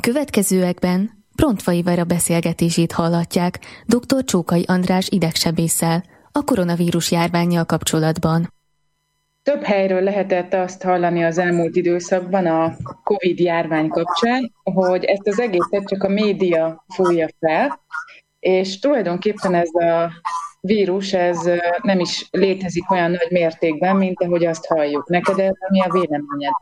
következőekben Brontfai Vera beszélgetését hallatják dr. Csókai András idegsebésszel a koronavírus járvánnyal kapcsolatban. Több helyről lehetett azt hallani az elmúlt időszakban a Covid járvány kapcsán, hogy ezt az egészet csak a média fújja fel, és tulajdonképpen ez a vírus ez nem is létezik olyan nagy mértékben, mint ahogy azt halljuk. Neked ez mi a véleményed?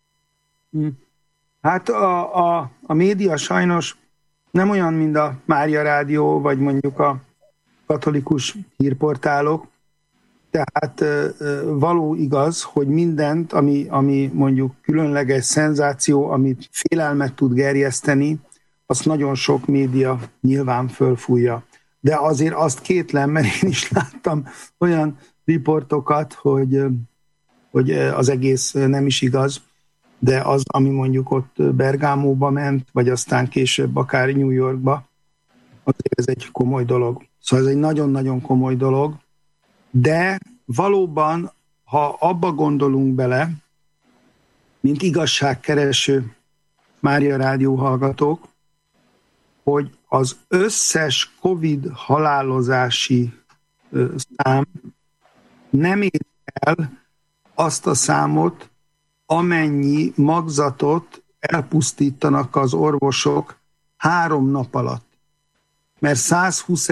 Hát a média sajnos nem olyan, mint a Mária Rádió, vagy mondjuk a katolikus hírportálok. Tehát való igaz, hogy mindent, ami mondjuk különleges szenzáció, amit félelmet tud gerjeszteni, azt nagyon sok média nyilván fölfújja. De azért azt kétlem, mert én is láttam olyan riportokat, hogy az egész nem is igaz, de az, ami mondjuk ott Bergámóba ment, vagy aztán később akár New Yorkba, azért ez egy komoly dolog. Szóval ez egy nagyon-nagyon komoly dolog, de valóban, ha abba gondolunk bele, mint igazságkereső Mária Rádió hallgatók, hogy az összes Covid halálozási szám nem ér el azt a számot, amennyi magzatot elpusztítanak az orvosok 3 nap alatt. Mert 120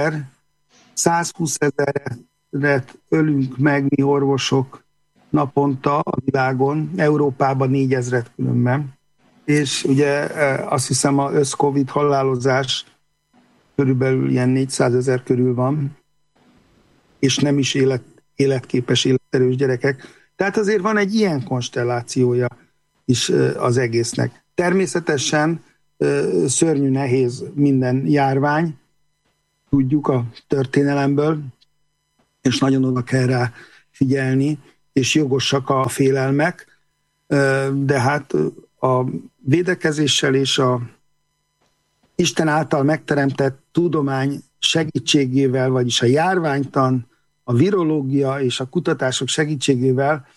ezeret ölünk meg mi orvosok naponta a világon, Európában 4000 különben. És ugye azt hiszem az össz-Covid halálozás körülbelül ilyen 400 000 körül van, és nem is életképes, életerős gyerekek. Tehát azért van egy ilyen konstellációja is az egésznek. Természetesen szörnyű nehéz minden járvány, tudjuk a történelemből, és nagyon oda kell rá figyelni, és jogosak a félelmek, de hát a védekezéssel és a Isten által megteremtett tudomány segítségével, vagyis a járványtan, a virológia és a kutatások segítségével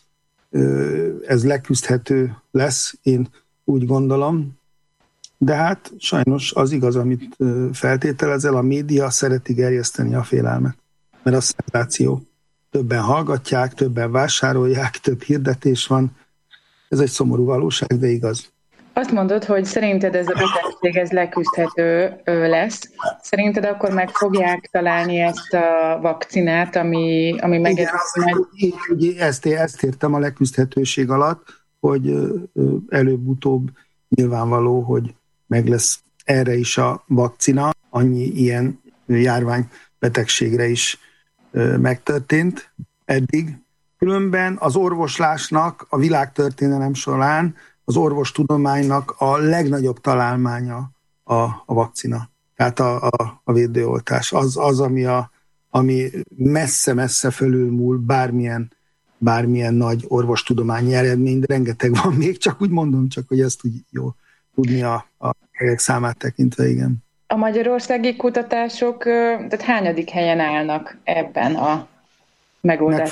ez leküzdhető lesz, én úgy gondolom. De hát sajnos az igaz, amit feltételezel, a média szereti gerjeszteni a félelmet, mert a szenzáció. Többen hallgatják, többen vásárolják, több hirdetés van. Ez egy szomorú valóság, de igaz. Azt mondod, hogy szerinted ez a betegség ez leküzdhető lesz. Szerinted akkor meg fogják találni ezt a vakcinát, ami megjelenik? Ezt értem a leküzdhetőség alatt, hogy előbb-utóbb nyilvánvaló, hogy meg lesz erre is a vakcina. Annyi ilyen járványbetegségre is megtörtént eddig. Különben az orvoslásnak a világtörténelem során az orvostudománynak a legnagyobb találmánya a vakcina. Tehát a védőoltás. Az ami messze-messze fölülmúl bármilyen nagy orvostudományi eredmény, de rengeteg van még, csak úgy mondom, csak hogy ezt úgy jó tudni a helyek számát tekintve, igen. A magyarországi kutatások, tehát hányadik helyen állnak ebben a megoldás?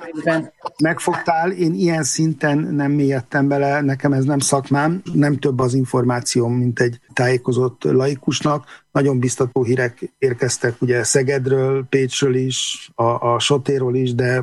Megfogtál, én ilyen szinten nem mélyedtem bele, nekem ez nem szakmám, nem több az információm, mint egy tájékozott laikusnak. Nagyon biztató hírek érkeztek ugye Szegedről, Pécsről is, a Sotéról is, de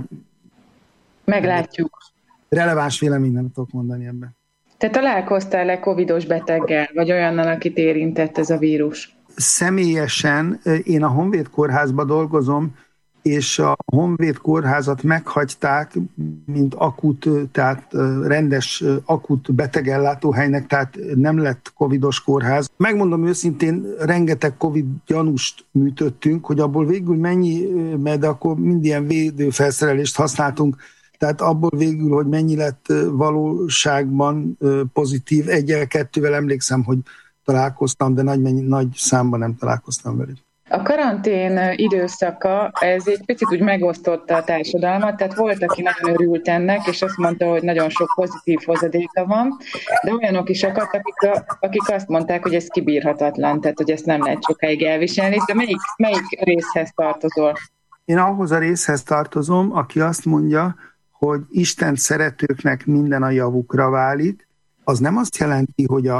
meglátjuk. Releváns véleményt nem tudok mondani ebben. Te találkoztál-e covidos beteggel, vagy olyannal, akit érintett ez a vírus? Személyesen én a Honvéd Kórházban dolgozom, és a Honvéd Kórházat meghagyták, mint akut, tehát rendes akut betegellátóhelynek, tehát nem lett covidos kórház. Megmondom őszintén, rengeteg covid gyanúst műtöttünk, hogy abból végül mennyi, mert akkor mind ilyen védőfelszerelést használtunk, tehát abból végül, hogy mennyi lett valóságban pozitív, 1-2-vel emlékszem, hogy találkoztam, de nagy számban nem találkoztam velük. A karantén időszaka, ez egy picit úgy megosztotta a társadalmat, tehát volt, aki nagyon örült ennek, és azt mondta, hogy nagyon sok pozitív hozadéka van, de olyanok is akadt, akik azt mondták, hogy ez kibírhatatlan, tehát hogy ezt nem lehet sokáig elviselni. De melyik részhez tartozol? Én ahhoz a részhez tartozom, aki azt mondja, hogy Isten szeretőknek minden a javukra válik. Az nem azt jelenti, hogy a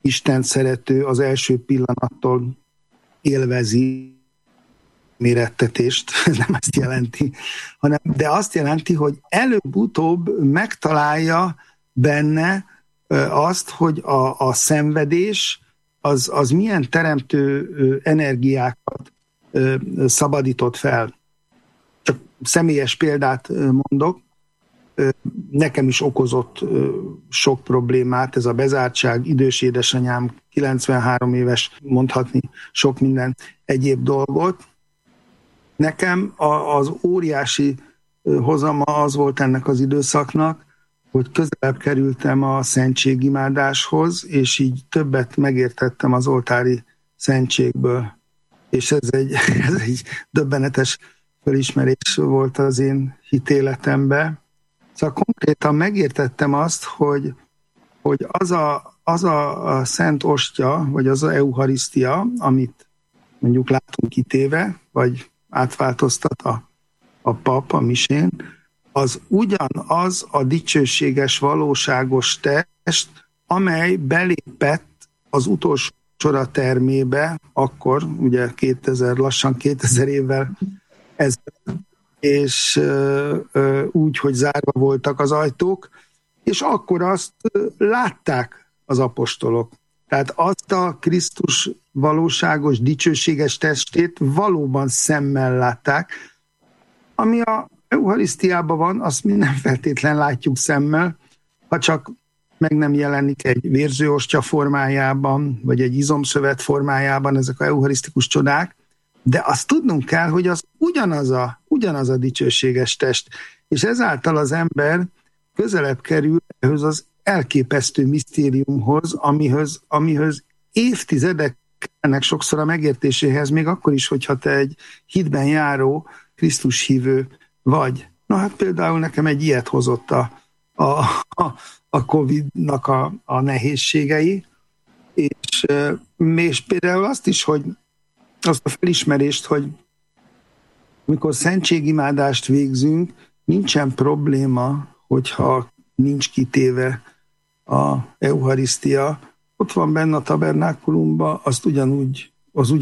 Isten szerető, az első pillanattól élvezi mérettetést, ez nem azt jelenti, de azt jelenti, hogy előbb-utóbb megtalálja benne azt, hogy a szenvedés az milyen teremtő energiákat szabadított fel. Csak személyes példát mondok, nekem is okozott sok problémát ez a bezártság, idős édesanyám, 93 éves, mondhatni sok minden egyéb dolgot. Nekem az óriási hozama az volt ennek az időszaknak, hogy közelebb kerültem a szentségimádáshoz, és így többet megértettem az oltári szentségből. És ez egy döbbenetes felismerés volt az én hitéletemben. Szóval konkrétan megértettem azt, hogy az a szent ostya, vagy az a eucharisztia, amit mondjuk látunk kitéve, vagy átváltoztat a pap a misén, az ugyanaz a dicsőséges, valóságos test, amely belépett az utolsó csora termébe, akkor, ugye lassan 2000 évvel ezelőtt, és úgy, hogy zárva voltak az ajtók, és akkor azt látták az apostolok. Tehát azt a Krisztus valóságos, dicsőséges testét valóban szemmel látták, ami a eucharisztiában van, azt mi nem feltétlen látjuk szemmel, ha csak meg nem jelenik egy vérzőostya formájában, vagy egy izomszövet formájában ezek a eucharisztikus csodák, de azt tudnunk kell, hogy az ugyanaz a dicsőséges test, és ezáltal az ember közelebb kerül ehhez az elképesztő misztériumhoz, amihöz évtizedek ennek sokszor a megértéséhez, még akkor is, hogyha te egy hitben járó Krisztus hívő vagy. Na hát például nekem egy ilyet hozott a Covid-nak a nehézségei, és például azt is, hogy azt a felismerést, hogy amikor szentségimádást végzünk, nincsen probléma, hogyha nincs kitéve a eucharisztia, ott van benne a tabernákulumban, az ugyanúgy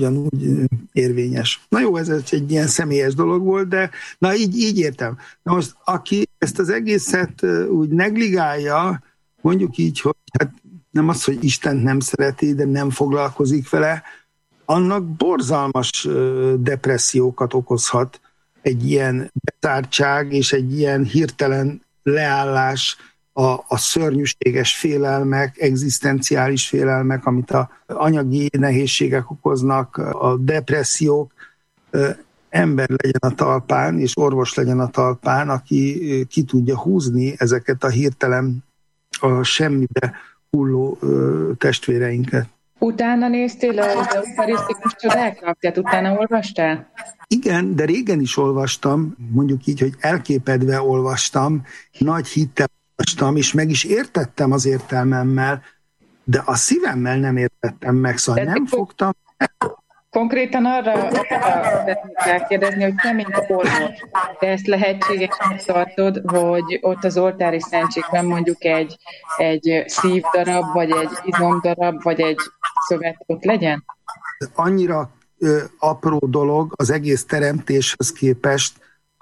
érvényes. Na jó, ez egy ilyen személyes dolog volt, de na így értem. Na most, aki ezt az egészet úgy negligálja, mondjuk így, hogy hát nem az, hogy Isten nem szereti, de nem foglalkozik vele, annak borzalmas depressziókat okozhat egy ilyen bezártság és egy ilyen hirtelen leállás, a szörnyűséges félelmek, egzisztenciális félelmek, amit a anyagi nehézségek okoznak, a depressziók, ember legyen a talpán, és orvos legyen a talpán, aki ki tudja húzni ezeket a hirtelen a semmibe hulló testvéreinket. Utána néztél az eucharisztikus csodáknak? Tehát utána olvastál? Igen, de régen is olvastam, mondjuk így, hogy elképedve olvastam, nagy hittel olvastam, és meg is értettem az értelmemmel, de a szívemmel nem értettem meg, szóval nem fogtam. Konkrétan arra szeretnék kérdezni, hogy te, mint orvos, te ezt lehetségesnek tartod, hogy ott az oltári szentségben mondjuk egy szívdarab, vagy egy izomdarab, vagy egy szövet ott legyen? Annyira apró dolog az egész teremtéshez képest,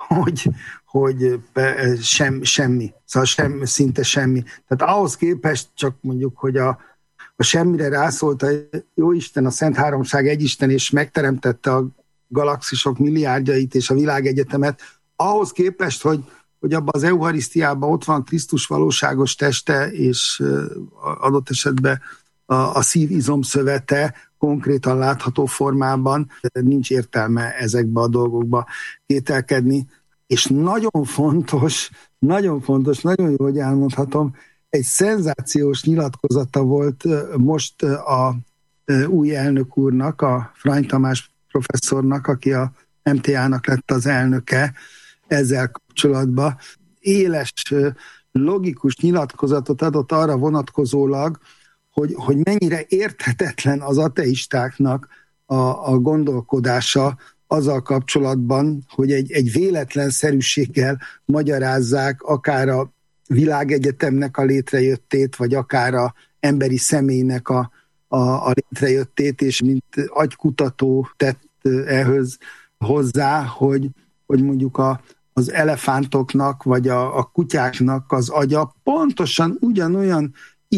hogy semmi. Szóval szinte semmi. Tehát ahhoz képest csak mondjuk, hogy a semmire rászólt a Jóisten, a Szent Háromság egyisten, és megteremtette a galaxisok milliárdjait és a világegyetemet, ahhoz képest, hogy abban az eucharisztiában ott van Krisztus valóságos teste, és adott esetben a szívizom szövete konkrétan látható formában, nincs értelme ezekbe a dolgokba kételkedni. És nagyon fontos, nagyon jó, hogy elmondhatom, egy szenzációs nyilatkozata volt most a új elnök úrnak, a Frany Tamás professzornak, aki a MTA-nak lett az elnöke ezzel kapcsolatban. Éles, logikus nyilatkozatot adott arra vonatkozólag, hogy mennyire érthetetlen az ateistáknak a gondolkodása azzal kapcsolatban, hogy egy véletlenszerűséggel magyarázzák akár a világegyetemnek a létrejöttét, vagy akár a emberi személynek a létrejöttét, és mint agykutató tett ehhez hozzá, hogy mondjuk az elefántoknak, vagy a kutyáknak az agya pontosan ugyanolyan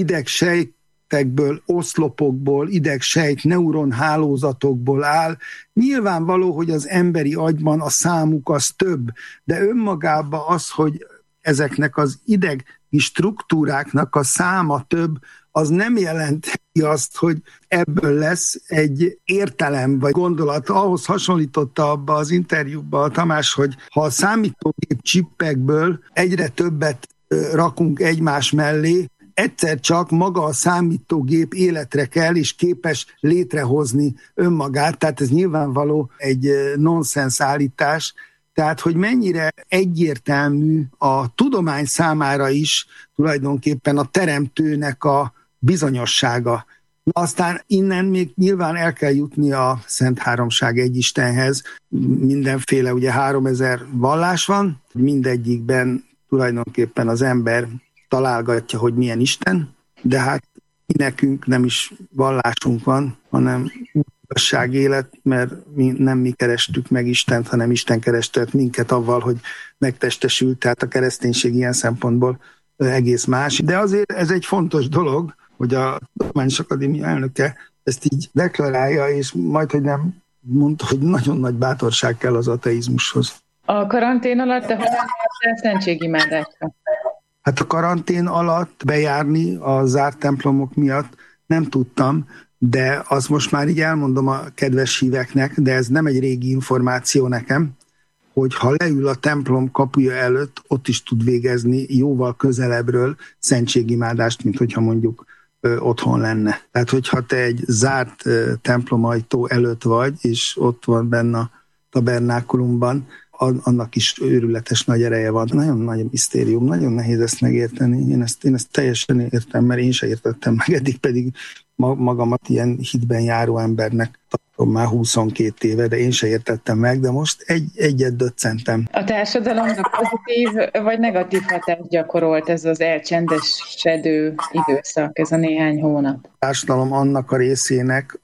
idegsejtekből, oszlopokból, idegsejt neuronhálózatokból áll. Nyilvánvaló, hogy az emberi agyban a számuk az több, de önmagában az, hogy ezeknek az idegi struktúráknak a száma több, az nem jelenti azt, hogy ebből lesz egy értelem vagy gondolat. Ahhoz hasonlította abba az interjúban a Tamás, hogy ha a számítógép csippekből egyre többet rakunk egymás mellé, egyszer csak maga a számítógép életre kell, és képes létrehozni önmagát, tehát ez nyilvánvaló egy nonsens állítás, tehát hogy mennyire egyértelmű a tudomány számára is tulajdonképpen a teremtőnek a bizonyossága. Na aztán innen még nyilván el kell jutni a Szent Háromság egy Istenhez. Mindenféle, ugye 3000 vallás van, mindegyikben tulajdonképpen az ember találgatja, hogy milyen Isten, de hát nekünk nem is vallásunk van, hanem igazság élet, mert mi kerestük meg Istent, hanem Isten kerestett minket avval, hogy megtestesült, tehát a kereszténység ilyen szempontból egész más. De azért ez egy fontos dolog, hogy a Tudományos Akadémia elnöke ezt így deklarálja, és majd, hogy nem mondta, hogy nagyon nagy bátorság kell az ateizmushoz. A karantén alatt te hogyan jártál szentségimádásra? Hát a karantén alatt bejárni a zárt templomok miatt nem tudtam, de azt most már így elmondom a kedves híveknek, de ez nem egy régi információ nekem, hogy ha leül a templom kapuja előtt, ott is tud végezni jóval közelebbről szentségimádást, mint hogyha mondjuk otthon lenne. Tehát, hogyha te egy zárt templomajtó előtt vagy, és ott van benne a tabernákulumban, annak is őrületes nagy ereje van. Nagyon nagy misztérium, nagyon nehéz ezt megérteni. Én ezt teljesen értem, mert én se értettem meg, eddig pedig magamat ilyen hitben járó embernek tartom már 22 éve, de én se értettem meg, de most egyet döccentem. A társadalomra pozitív vagy negatív hatást gyakorolt ez az elcsendesedő időszak, ez a néhány hónap? A társadalom annak a részének,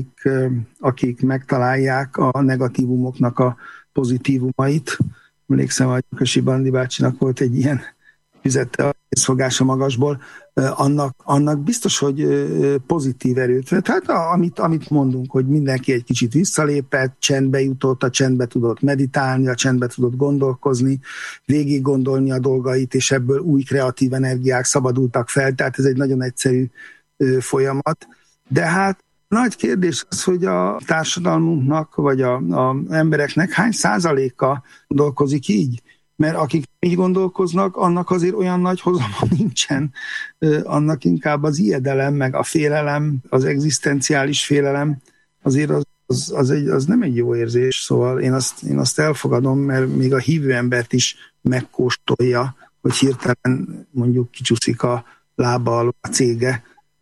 akik megtalálják a negatívumoknak a pozitívumait. Emlékszem, hogy Kösi Bandi bácsinak volt egy ilyen üzete a készfogása magasból, annak biztos, hogy pozitív erőt. Tehát amit mondunk, hogy mindenki egy kicsit visszalépett, csendbe jutott, a csendbe tudott meditálni, a csendbe tudott gondolkozni, végig gondolni a dolgait, és ebből új kreatív energiák szabadultak fel, tehát ez egy nagyon egyszerű folyamat. De hát nagy kérdés az, hogy a társadalmunknak, vagy a embereknek hány százaléka gondolkozik így? Mert akik így gondolkoznak, annak azért olyan nagy hozama nincsen. Annak inkább az ijedelem, meg a félelem, az egzisztenciális félelem, azért az nem egy jó érzés. Szóval én azt elfogadom, mert még a hívő embert is megkóstolja, hogy hirtelen mondjuk kicsúszik a lába alól a cége,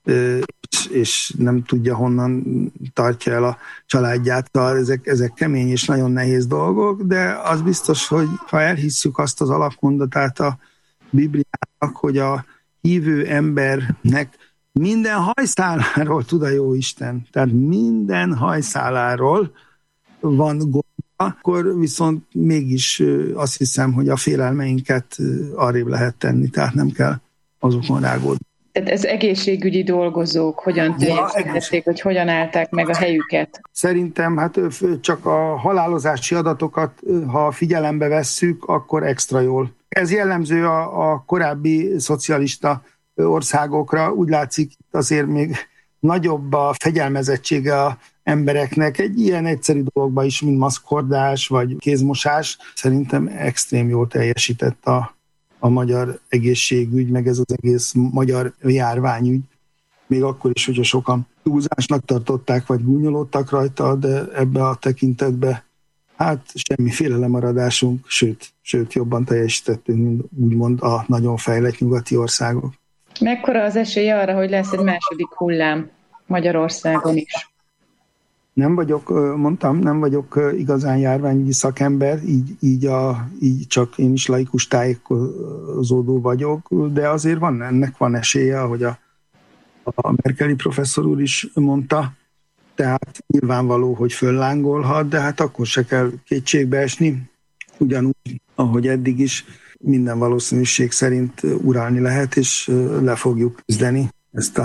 és nem tudja, honnan tartja el a családját. Ezek kemény és nagyon nehéz dolgok, de az biztos, hogy ha elhisszük azt az alapmondatát a Bibliának, hogy a hívő embernek minden hajszáláról tud a jó Isten, tehát minden hajszáláról van gondja, akkor viszont mégis azt hiszem, hogy a félelmeinket arrébb lehet tenni, tehát nem kell azokon rágódni. Tehát ez egészségügyi dolgozók hogyan teljesítették, hogy hogyan állták meg a helyüket? Szerintem hát csak a halálozási adatokat, ha figyelembe vesszük, akkor extra jól. Ez jellemző a korábbi szocialista országokra. Úgy látszik, azért még nagyobb a fegyelmezettsége az embereknek egy ilyen egyszerű dologban is, mint maszkhordás vagy kézmosás. Szerintem extrém jól teljesített a magyar egészségügy, meg ez az egész magyar járványügy. Még akkor is, hogyha sokan túlzásnak tartották, vagy gúnyolódtak rajta, de ebbe a tekintetbe hát semmiféle lemaradásunk, sőt jobban teljesítettünk, mint úgymond a nagyon fejlett nyugati országok. Mekkora az esély arra, hogy lesz egy második hullám Magyarországon is? Nem vagyok igazán járványügyi szakember, így csak én is laikus tájékozódó vagyok, de azért ennek van esélye, hogy a Merkeli professzor úr is mondta, tehát nyilvánvaló, hogy föllángolhat, de hát akkor se kell kétségbe esni, ugyanúgy, ahogy eddig is, minden valószínűség szerint uralni lehet, és le fogjuk küzdeni ezt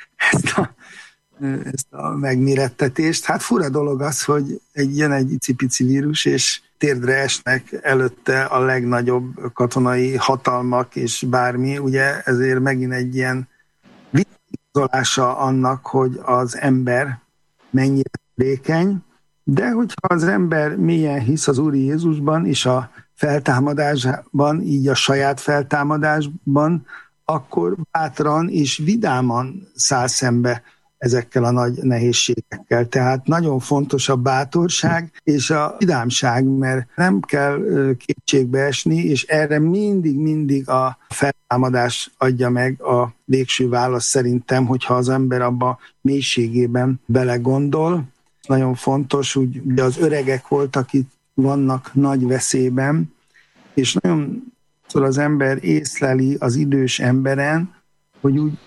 a megmérettetést. Hát fura dolog az, hogy jön egy icipici vírus, és térdre esnek előtte a legnagyobb katonai hatalmak, és bármi, ugye ezért megint egy ilyen visszaigazolása annak, hogy az ember mennyire törékeny, de hogyha az ember mélyen hisz az Úr Jézusban és a feltámadásban, így a saját feltámadásban, akkor bátran és vidáman száll szembe ezekkel a nagy nehézségekkel. Tehát nagyon fontos a bátorság és a vidámság, mert nem kell kétségbe esni, és erre mindig a feltámadás adja meg a végső választ szerintem, hogyha az ember abba mélységében belegondol. Nagyon fontos, úgy ugye az öregek voltak itt, vannak nagy veszélyben, és nagyon az ember észleli az idős emberen, hogy úgy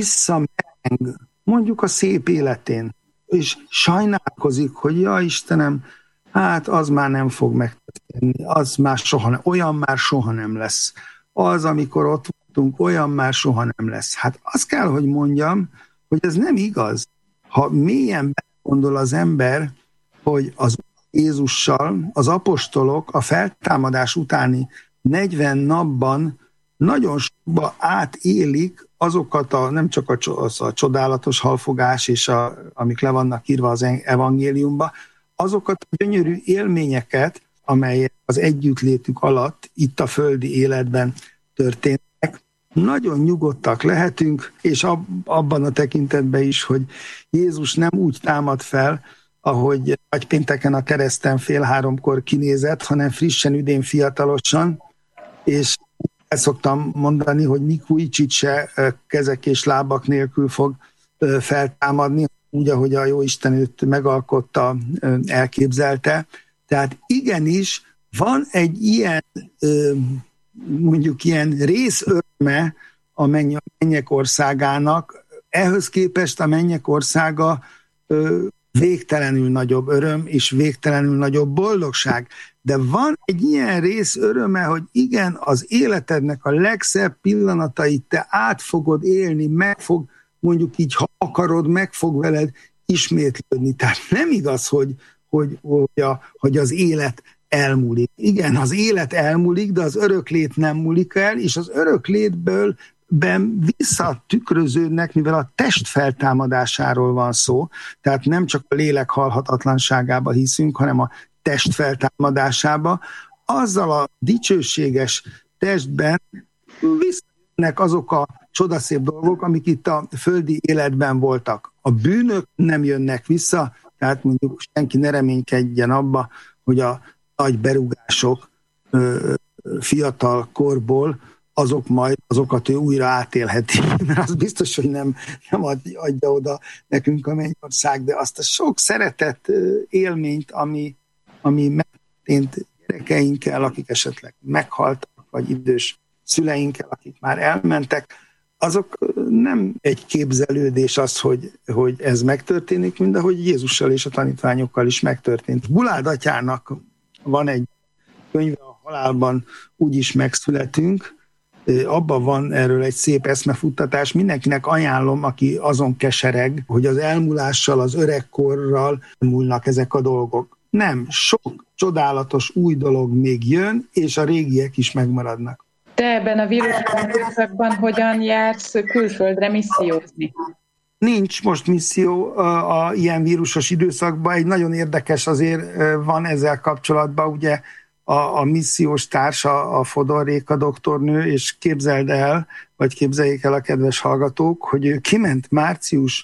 visszameng mondjuk a szép életén, és sajnálkozik, hogy ja Istenem, hát az már nem fog megtörténni, az már olyan már soha nem lesz. Az, amikor ott voltunk, olyan már soha nem lesz. Hát azt kell, hogy mondjam, hogy ez nem igaz. Ha mélyen belegondol az ember, hogy az Jézussal az apostolok a feltámadás utáni 40 napban nagyon sokba átélik azokat nem csak a csodálatos halfogás, és amik le vannak írva az evangéliumba, azokat a gyönyörű élményeket, amelyek az együttlétük alatt itt a földi életben történtek. Nagyon nyugodtak lehetünk, és abban a tekintetben is, hogy Jézus nem úgy támad fel, ahogy nagypénteken a kereszten 2:30 kinézett, hanem frissen, üdén, fiatalosan, és ezt szoktam mondani, hogy Nikujicsit se kezek és lábak nélkül fog feltámadni, úgy, ahogy a Jóisten őt megalkotta, elképzelte. Tehát igenis van egy ilyen, mondjuk ilyen részöröme a mennyek országának, ehhez képest a mennyek országa végtelenül nagyobb öröm és végtelenül nagyobb boldogság. De van egy ilyen rész öröme, hogy igen, az életednek a legszebb pillanatait te át fogod élni, mondjuk így, ha akarod, meg fog veled ismétlődni. Tehát nem igaz, hogy az élet elmúlik. Igen, az élet elmúlik, de az öröklét nem múlik el, és az öröklétből visszatükröződnek, mivel a test feltámadásáról van szó, tehát nem csak a lélek halhatatlanságába hiszünk, hanem a test feltámadásába, azzal a dicsőséges testben visszajönnek azok a csodaszép dolgok, amik itt a földi életben voltak. A bűnök nem jönnek vissza, tehát mondjuk senki ne reménykedjen abba, hogy a nagy berugások fiatal korból azokat ő újra átélheti. Mert az biztos, hogy nem adja oda nekünk a mennyország, de azt a sok szeretett élményt, ami megtörtént gyerekeinkkel, akik esetleg meghaltak, vagy idős szüleinkkel, akik már elmentek, azok nem egy képzelődés az, hogy ez megtörténik, mint ahogy Jézussal és a tanítványokkal is megtörtént. Bulád atyának van egy könyve, a halálban úgyis megszületünk, abban van erről egy szép eszmefuttatás. Mindenkinek ajánlom, aki azon kesereg, hogy az elmúlással, az öregkorral múlnak ezek a dolgok. Nem, sok csodálatos új dolog még jön, és a régiek is megmaradnak. Te ebben a vírusidőszakban hogyan jársz külföldre missziózni? Nincs most misszió a ilyen vírusos időszakban. Egy nagyon érdekes azért van ezzel kapcsolatban, ugye a missziós társa, a Fodor Réka doktornő, és képzeld el, vagy képzeljék el a kedves hallgatók, hogy ő kiment március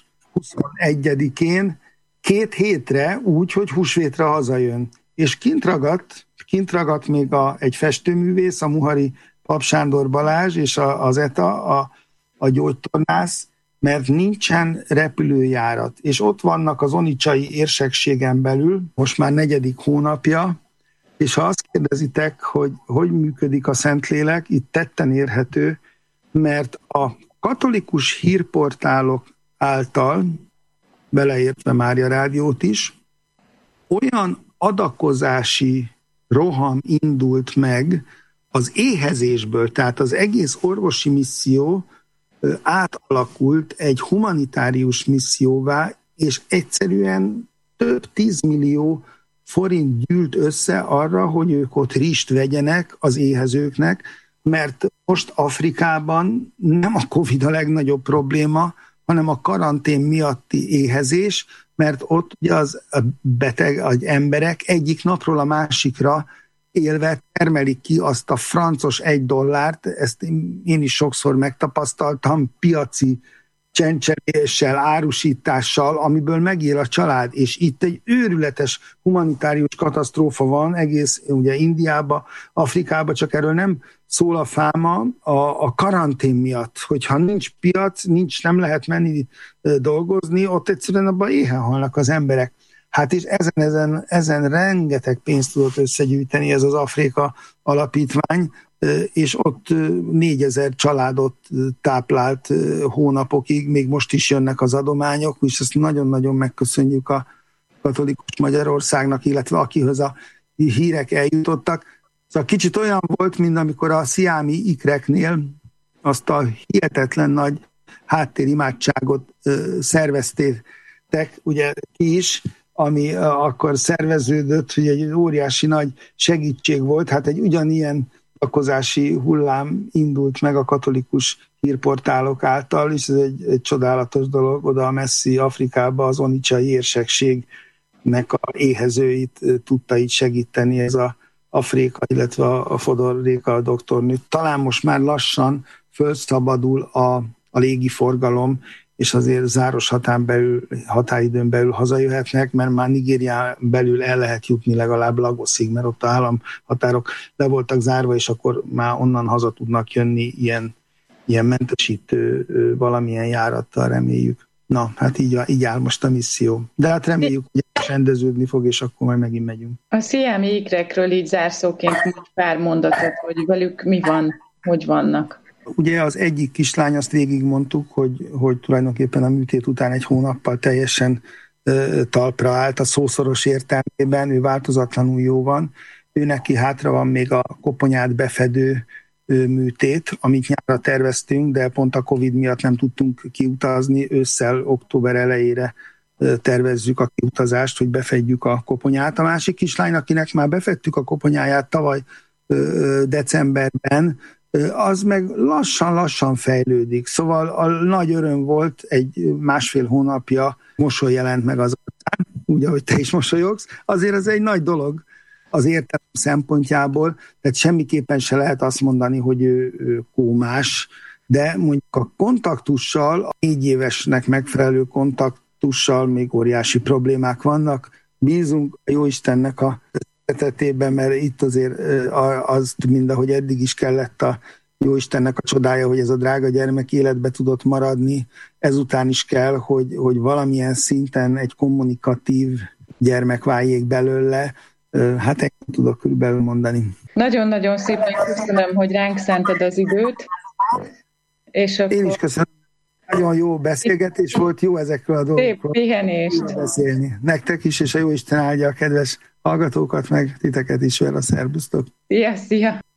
21-én 2 hétre úgy, hogy húsvétre hazajön. És kint ragadt még egy festőművész, a Muhari Pap Sándor Balázs, és az ETA, a gyógytornász, mert nincsen repülőjárat. És ott vannak az onicsai érsekségen belül, most már 4. hónapja, és ha azt kérdezitek, hogy működik a Szentlélek, itt tetten érhető, mert a katolikus hírportálok által, beleértve Mária Rádiót is, olyan adakozási roham indult meg az éhezésből, tehát az egész orvosi misszió átalakult egy humanitárius misszióvá, és egyszerűen több 10 millió forint gyűlt össze arra, hogy ők ott rizst vegyenek az éhezőknek, mert most Afrikában nem a Covid a legnagyobb probléma, hanem a karantén miatti éhezés, mert ott ugye az beteg emberek egyik napról a másikra élve termelik ki azt a francos $1, ezt én is sokszor megtapasztaltam, piaci csencseréssel, árusítással, amiből megél a család, és itt egy őrületes humanitárius katasztrófa van, egész ugye Indiába, Afrikába, csak erről nem szól a fáma a karantén miatt, hogyha nincs piac, nem lehet menni dolgozni, ott egyszerűen abban éhen halnak az emberek. Hát és ezen rengeteg pénzt tudott összegyűjteni ez az Afrika Alapítvány, és ott 4000 családot táplált hónapokig, még most is jönnek az adományok, és ezt nagyon-nagyon megköszönjük a Katolikus Magyarországnak, illetve akihez a hírek eljutottak. Szóval kicsit olyan volt, mint amikor a sziámi ikreknél azt a hihetetlen nagy háttérimádságot szerveztétek, ugye ti is, ami akkor szerveződött, hogy egy óriási nagy segítség volt, hát egy ugyanilyen adakozási hullám indult meg a katolikus hírportálok által, és ez egy csodálatos dolog, oda a messzi Afrikába az onicsai érsekségnek a éhezőit tudta így segíteni ez a Afrika, illetve a Fodor Réka a doktornő. Talán most már lassan fölszabadul a légiforgalom, és azért záros határidőn belül hazajöhetnek, mert már Nigérián belül el lehet jutni legalább Lagosig, mert ott a államhatárok le voltak zárva, és akkor már onnan haza tudnak jönni ilyen mentesítő valamilyen járattal, reméljük. Na, hát így áll most a misszió. De hát reméljük, hogy rendeződni fog, és akkor majd megint megyünk. A sziámi ikrekről így zárszóként pár mondatot, hogy velük mi van, hogy vannak. Ugye az egyik kislány, azt végig mondtuk, hogy tulajdonképpen a műtét után egy hónappal teljesen talpra állt a szószoros értelmében, ő változatlanul jó van. Ő neki hátra van még a koponyát befedő műtét, amit nyárra terveztünk, de pont a Covid miatt nem tudtunk kiutazni. Ősszel, október elejére tervezzük a kiutazást, hogy befedjük a koponyát. A másik kislány, akinek már befedtük a koponyáját tavaly decemberben, az meg lassan fejlődik. Szóval a nagy öröm volt, egy 1,5 hónapja mosoly jelent meg az arcán, úgy, ahogy te is mosolyogsz. Azért ez egy nagy dolog az értelem szempontjából, tehát semmiképpen se lehet azt mondani, hogy ő kómás, de mondjuk a kontaktussal, a 4 évesnek megfelelő kontaktussal még óriási problémák vannak. Bízunk a Jóistennek a szeretetében, mert itt azért az, mind ahogy eddig is kellett a Jóistennek a csodája, hogy ez a drága gyermek életbe tudott maradni, ezután is kell, hogy valamilyen szinten egy kommunikatív gyermek váljék belőle. Hát én tudok körülbelül mondani. Nagyon-nagyon szépen köszönöm, hogy ránk szánted az időt. És akkor... Én is köszönöm. Nagyon jó beszélgetés volt, jó ezekről a dolgokról. Szép pihenést. Beszélni. Nektek is, és a Jóisten áldja a kedves hallgatókat, meg titeket is vele, szervusztok. Szia.